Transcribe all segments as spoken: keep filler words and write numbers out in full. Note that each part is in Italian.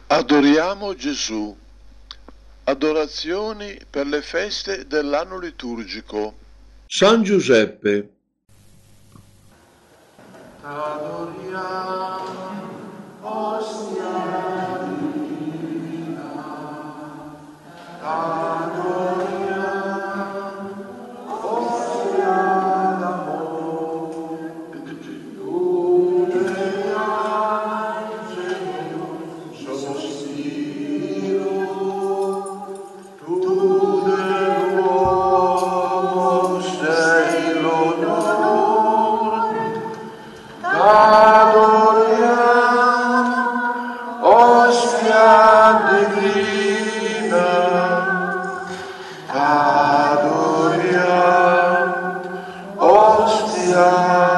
Adoriamo Gesù. Adorazioni per le feste dell'anno liturgico. San Giuseppe. Adoriamo, ostia divina. Adoriamo, ostia d'amore. Tu degli angeli sospiro, tu dell'uomo sei l'onore. Adoriamo, ostia divina. Adoriamo, ostia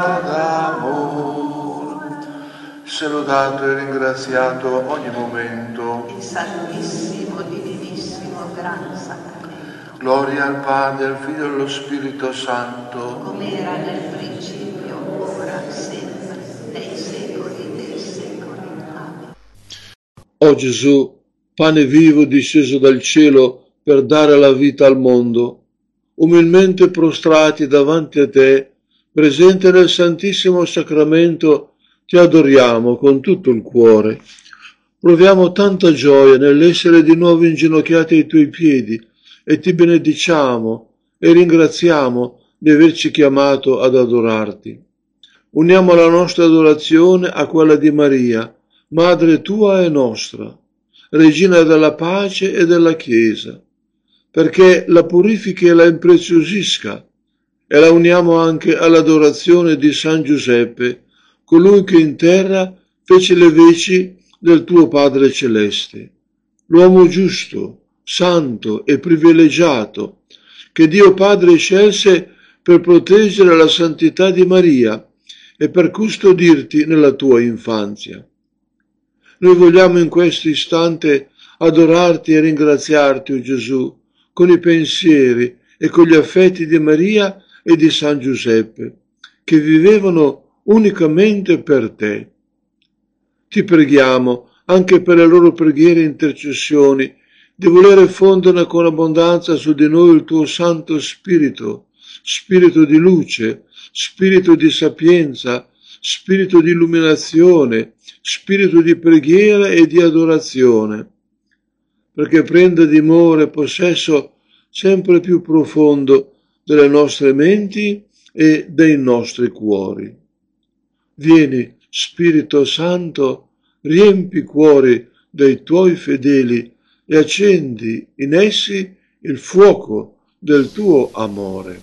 d'amore. Sia lodato e ringraziato ogni momento il Santissimo, Divinissimo, Gran Sacramento. Gloria al Padre, al Figlio e allo Spirito Santo. Come era nel principio, ora, sempre, nei secoli dei secoli. Amen. O Gesù, pane vivo disceso dal cielo per dare la vita al mondo, umilmente prostrati davanti a te, presente nel Santissimo Sacramento, ti adoriamo con tutto il cuore. Proviamo tanta gioia nell'essere di nuovo inginocchiati ai tuoi piedi e ti benediciamo e ringraziamo di averci chiamato ad adorarti. Uniamo la nostra adorazione a quella di Maria, Madre tua e nostra, Regina della pace e della Chiesa, perché la purifichi e la impreziosisca, e la uniamo anche all'adorazione di San Giuseppe, colui che in terra fece le veci del tuo Padre Celeste, l'uomo giusto, santo e privilegiato, che Dio Padre scelse per proteggere la santità di Maria e per custodirti nella tua infanzia. Noi vogliamo in questo istante adorarti e ringraziarti, o Gesù, con i pensieri e con gli affetti di Maria e di San Giuseppe, che vivevano unicamente per te. Ti preghiamo, anche per le loro preghiere e intercessioni, di volere fondere con abbondanza su di noi il tuo Santo Spirito, Spirito di luce, Spirito di sapienza, Spirito di illuminazione, Spirito di preghiera e di adorazione, perché prenda dimora e possesso sempre più profondo delle nostre menti e dei nostri cuori. Vieni, Spirito Santo, riempi i cuori dei tuoi fedeli e accendi in essi il fuoco del tuo amore.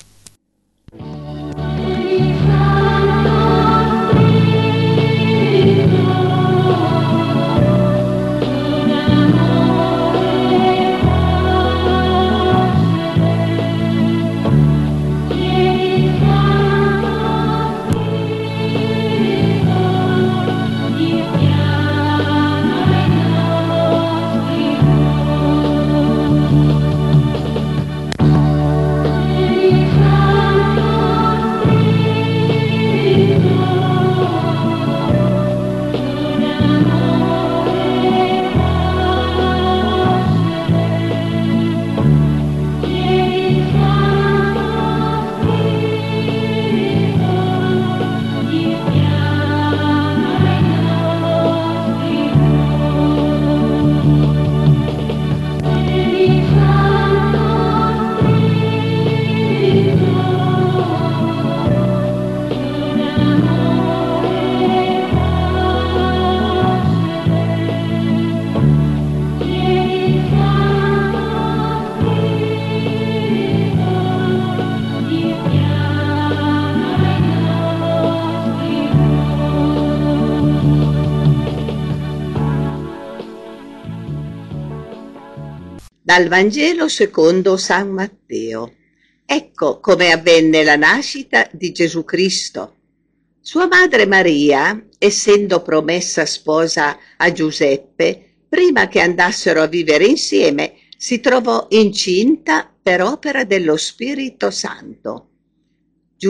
Dal Vangelo secondo San Matteo. Ecco come avvenne la nascita di Gesù Cristo. Sua madre Maria, essendo promessa sposa a Giuseppe, prima che andassero a vivere insieme, si trovò incinta per opera dello Spirito Santo.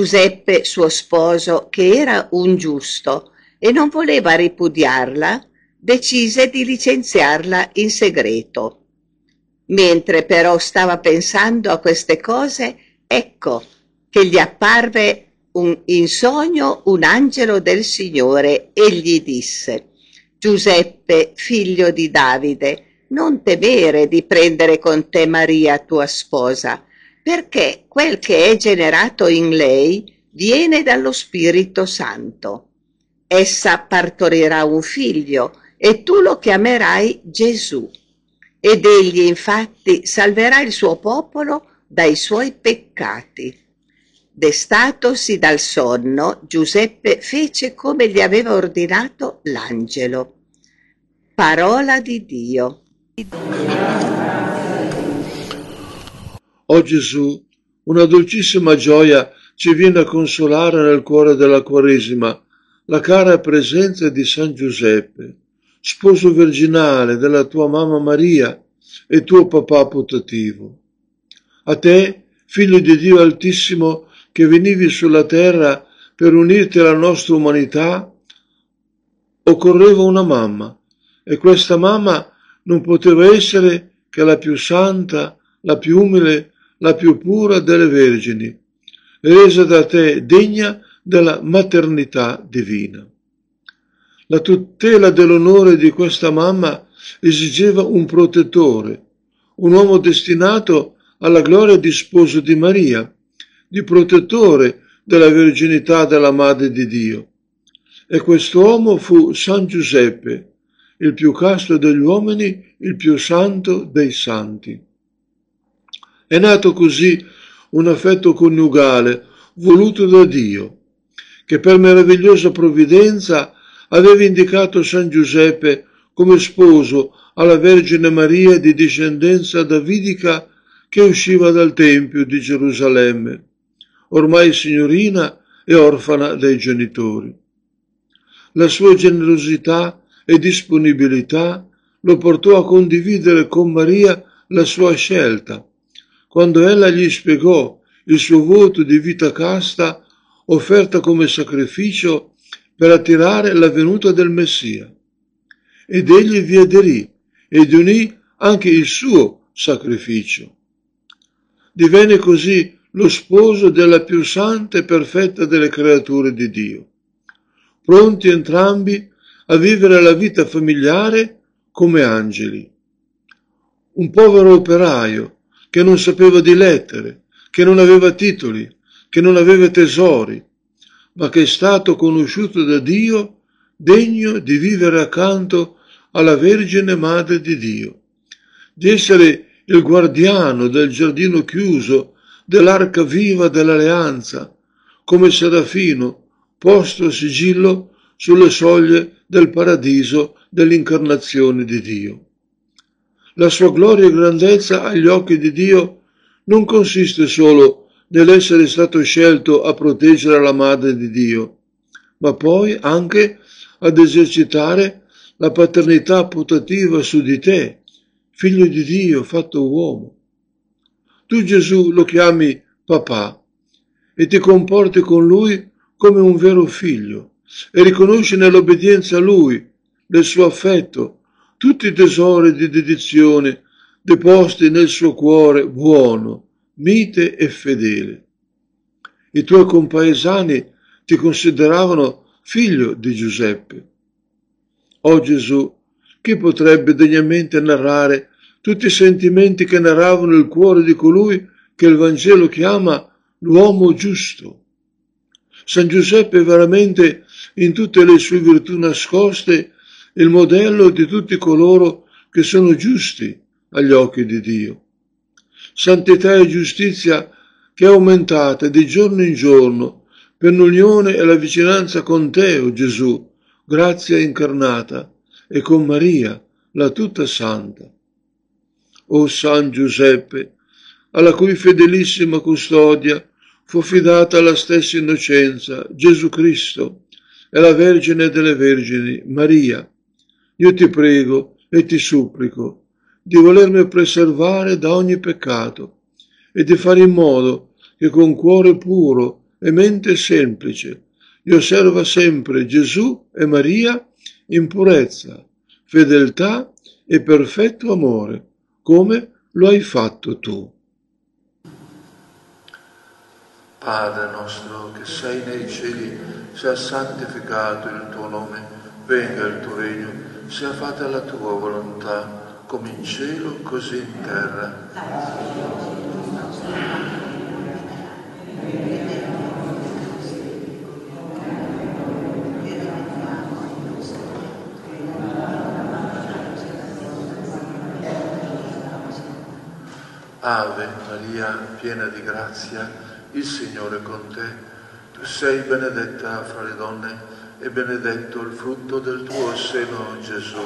Giuseppe, suo sposo, che era un giusto e non voleva ripudiarla, decise di licenziarla in segreto. Mentre però stava pensando a queste cose, ecco che gli apparve un, in sogno un angelo del Signore e gli disse: Giuseppe, figlio di Davide, non temere di prendere con te Maria, tua sposa, perché quel che è generato in lei viene dallo Spirito Santo. Essa partorirà un figlio e tu lo chiamerai Gesù. Ed egli infatti salverà il suo popolo dai suoi peccati. Destatosi dal sonno, Giuseppe fece come gli aveva ordinato l'angelo. Parola di Dio. O Gesù, una dolcissima gioia ci viene a consolare nel cuore della Quaresima, la cara presenza di San Giuseppe, sposo virginale della tua mamma Maria e tuo papà putativo. A te, figlio di Dio Altissimo, che venivi sulla terra per unirti alla nostra umanità, occorreva una mamma, e questa mamma non poteva essere che la più santa, la più umile, la più pura delle vergini, resa da te degna della maternità divina. La tutela dell'onore di questa mamma esigeva un protettore, un uomo destinato alla gloria di sposo di Maria, di protettore della verginità della Madre di Dio. E quest'uomo fu San Giuseppe, il più casto degli uomini, il più santo dei santi. È nato così un affetto coniugale voluto da Dio, che per meravigliosa provvidenza aveva indicato San Giuseppe come sposo alla Vergine Maria di discendenza davidica che usciva dal Tempio di Gerusalemme, ormai signorina e orfana dai genitori. La sua generosità e disponibilità lo portò a condividere con Maria la sua scelta, quando ella gli spiegò il suo voto di vita casta offerta come sacrificio per attirare la venuta del Messia. Ed egli vi aderì ed unì anche il suo sacrificio. Divenne così lo sposo della più santa e perfetta delle creature di Dio, pronti entrambi a vivere la vita familiare come angeli. Un povero operaio che non sapeva di lettere, che non aveva titoli, che non aveva tesori, ma che è stato conosciuto da Dio, degno di vivere accanto alla Vergine Madre di Dio, di essere il guardiano del giardino chiuso, dell'arca viva dell'alleanza, come Serafino posto a sigillo sulle soglie del paradiso dell'incarnazione di Dio. La sua gloria e grandezza agli occhi di Dio non consiste solo nell'essere stato scelto a proteggere la Madre di Dio, ma poi anche ad esercitare la paternità putativa su di te, figlio di Dio fatto uomo. Tu Gesù lo chiami papà e ti comporti con lui come un vero figlio e riconosci nell'obbedienza a lui, nel suo affetto, tutti i tesori di dedizione deposti nel suo cuore buono, mite e fedele. I tuoi compaesani ti consideravano figlio di Giuseppe. O Gesù, chi potrebbe degnamente narrare tutti i sentimenti che narravano il cuore di colui che il Vangelo chiama l'uomo giusto? San Giuseppe è veramente, in tutte le sue virtù nascoste, il modello di tutti coloro che sono giusti agli occhi di Dio. Santità e giustizia che è aumentata di giorno in giorno per l'unione e la vicinanza con te, o Gesù, grazia incarnata, e con Maria, la tutta santa. O San Giuseppe, alla cui fedelissima custodia fu affidata la stessa innocenza, Gesù Cristo, e la Vergine delle Vergini, Maria, io ti prego e ti supplico di volermi preservare da ogni peccato e di fare in modo che con cuore puro e mente semplice io serva sempre Gesù e Maria in purezza, fedeltà e perfetto amore, come lo hai fatto tu. Padre nostro che sei nei cieli, sia santificato il tuo nome, venga il tuo regno, sia fatta la tua volontà, come in cielo così in terra. Ave Maria, piena di grazia, il Signore è con te. Tu sei benedetta fra le donne e benedetto il frutto del tuo seno, Gesù.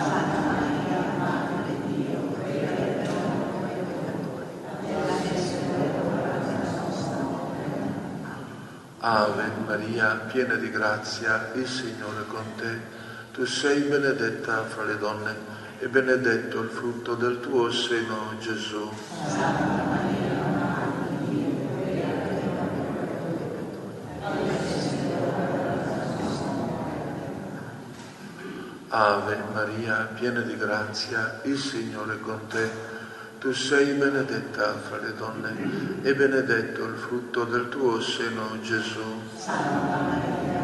Ave Maria, piena di grazia, il Signore è con te. Tu sei benedetta fra le donne e benedetto il frutto del tuo seno, Gesù. Ave Maria, piena di grazia, il Signore è con te. Tu sei benedetta fra le donne e benedetto il frutto del tuo seno, Gesù.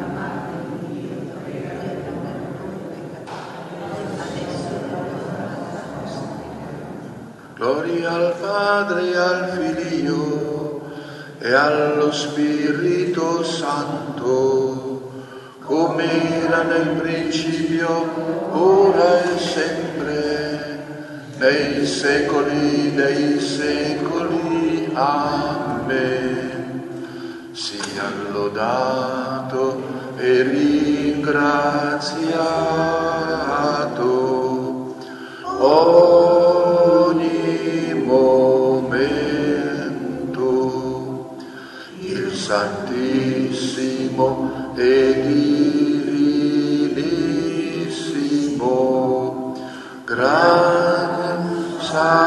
Gloria al Padre e al Figlio e allo Spirito Santo, come era nel principio, ora e sempre, nei secoli dei secoli. Amen. Sia lodato e ringraziato ogni momento il Santissimo e Divinissimo Gran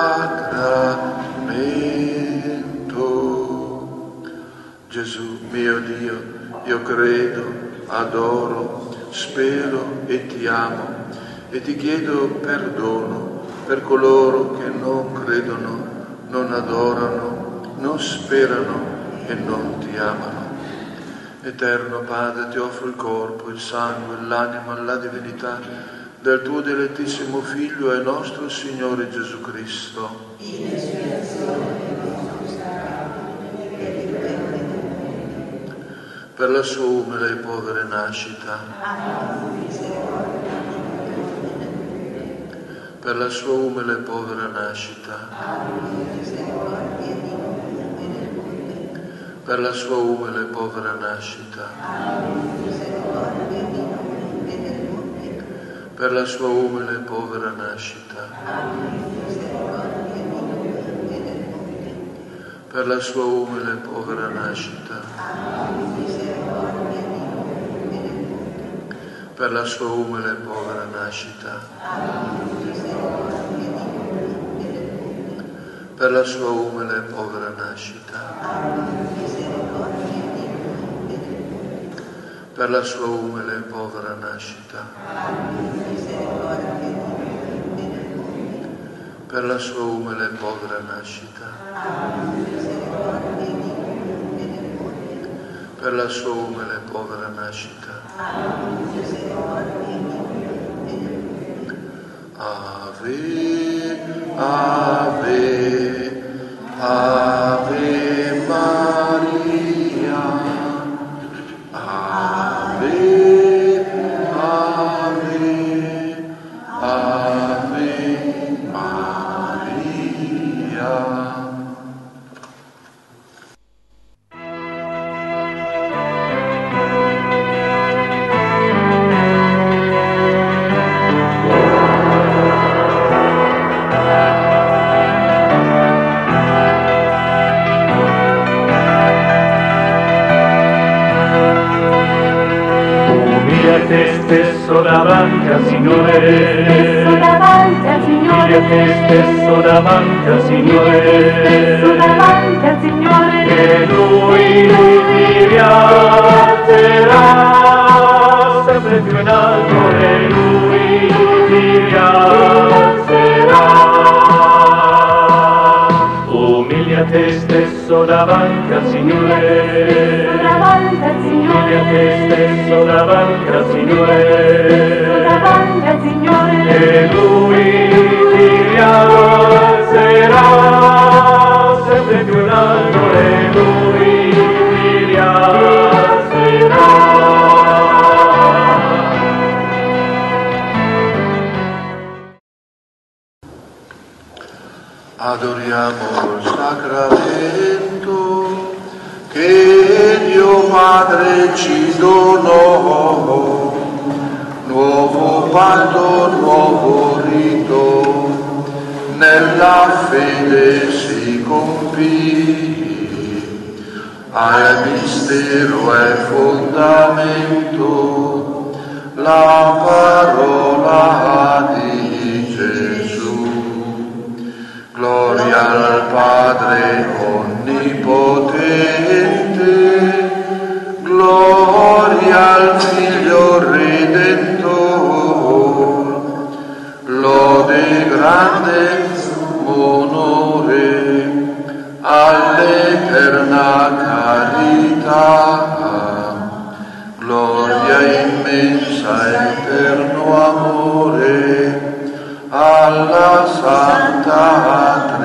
Sacramento. Gesù mio Dio, io credo, adoro, spero e ti amo e ti chiedo perdono per coloro che non credono, non adorano, non sperano e non ti amano. Eterno Padre, ti offro il corpo, il sangue, l'anima e la divinità del tuo dilettissimo Figlio e nostro Signore Gesù Cristo. Per la sua umile e povera nascita, per la sua umile e povera nascita, per la sua umile e povera nascita, per la sua umile e povera nascita, per la sua umile e povera nascita, per la sua umile e povera nascita, per la sua umile e povera nascita, per la sua umile e povera nascita, per la sua umile e povera nascita, per la sua umile e povera nascita. Ave, Ave, Ave Maria, Ave, Ave, Ave Maria. Te stesso davanti al Signore, stesso davanti al Signore, te stesso davanti al Signore, stesso davanti al Signore, e Lui, Lui ti rialzerà sempre più in alto, e Lui ti te stesso davanti al Signore, davanti al Signore, chiedi a te stesso davanti al Signore, davanti al Signore, e Lui ti rialzerà sempre più in alto, e Lui ti rialzerà. Adoriamo il sacramento che Dio Padre ci donò, nuovo patto, nuovo rito, nella fede si compì, al mistero è fondamento, la parola di Gesù. Gloria al Padre onnipotente, gloria al Figlio Redentor, lode grande onore all'eterna carità, gloria immensa eterno amore alla Santa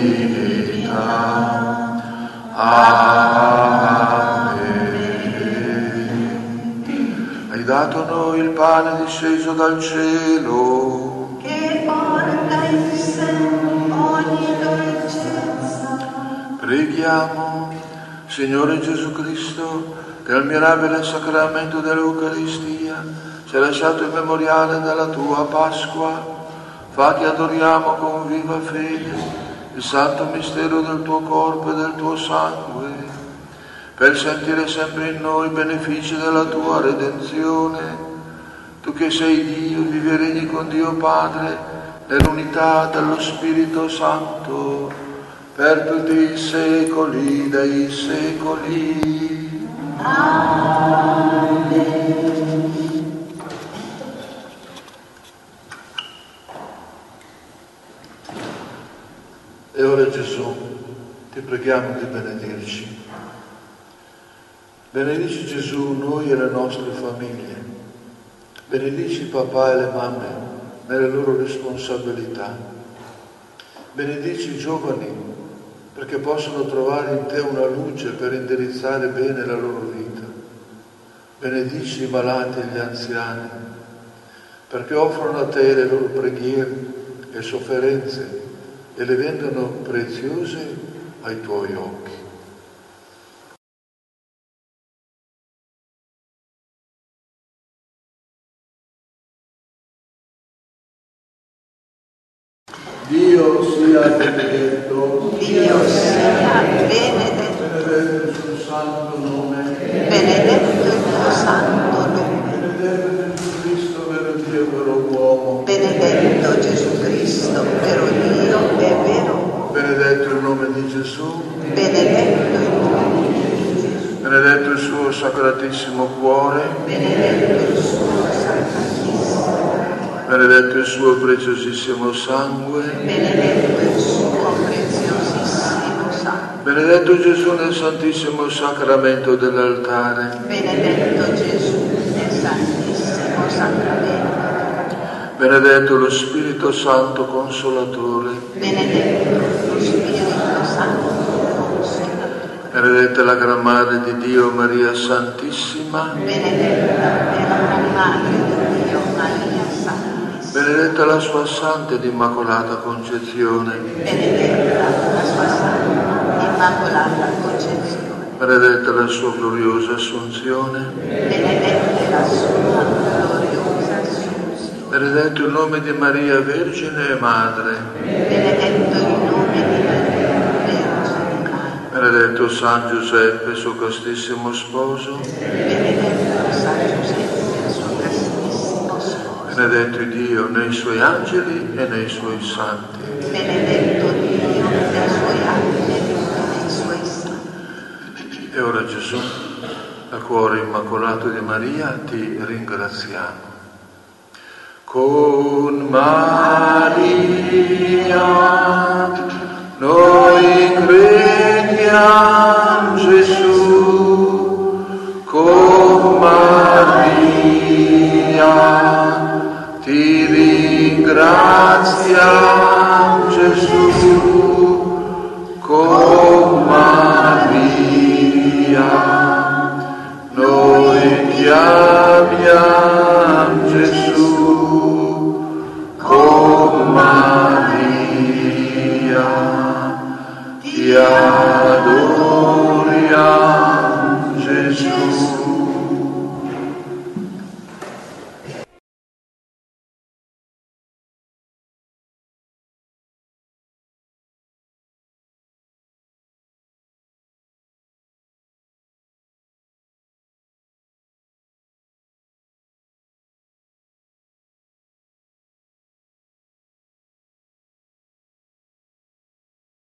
Trinità. Amen. Hai dato noi il pane disceso dal cielo, che porta in sé ogni dolcezza. Preghiamo. Signore Gesù Cristo, che al mirabile sacramento dell'Eucaristia ci hai lasciato il memoriale della tua Pasqua, fa che adoriamo con viva fede il santo mistero del tuo corpo e del tuo sangue, per sentire sempre in noi i benefici della tua redenzione. Tu che sei Dio, vivi e regni con Dio Padre, nell'unità dello Spirito Santo, per tutti i secoli dei secoli. Amen. E ora Gesù, ti preghiamo di benedirci. Benedici Gesù noi e le nostre famiglie. Benedici il papà e le mamme nelle loro responsabilità. Benedici i giovani perché possono trovare in te una luce per indirizzare bene la loro vita. Benedici i malati e gli anziani perché offrono a te le loro preghiere e sofferenze e le rendono preziose ai tuoi occhi. Dio sia benedetto, Dio sia benedetto, benedetto il suo santo nome, benedetto il tuo santo nome, benedetto Gesù Cristo, vero Dio, vero uomo, benedetto Gesù Cristo, vero Dio e vero uomo, benedetto il nome di Gesù, benedetto il nome di Gesù, benedetto il suo sacratissimo cuore, benedetto il suo sacratissimo, benedetto il suo preziosissimo sangue, benedetto il suo preziosissimo sangue, benedetto Gesù nel santissimo sacramento dell'altare, benedetto Gesù nel santissimo sacramento, benedetto lo Spirito Santo Consolatore, benedetto lo Spirito Santo Consolatore, benedetta la Gran Madre di Dio Maria Santissima, benedetta è la Gran Madre di Dio Maria Santissima, benedetta la sua Santa ed Immacolata Concezione, benedetta la sua Santa Immacolata Concezione, benedetta la sua gloriosa Assunzione, benedetta la sua gloriosa Assunzione, benedetto il nome di Maria Vergine e Madre, benedetto il nome di Maria Vergine Madre, benedetto San Giuseppe, suo castissimo sposo, benedetto San Giuseppe, suo castissimo sposo, benedetto Dio nei suoi angeli e nei suoi santi. benedetto Dio nei suoi angeli e nei suoi santi. E ora Gesù, dal cuore immacolato di Maria, ti ringraziamo. Con Maria noi crediamo ti ringraziamo Gesù, con Maria, noi chiamiamo Gesù, con Maria, ti amiamo.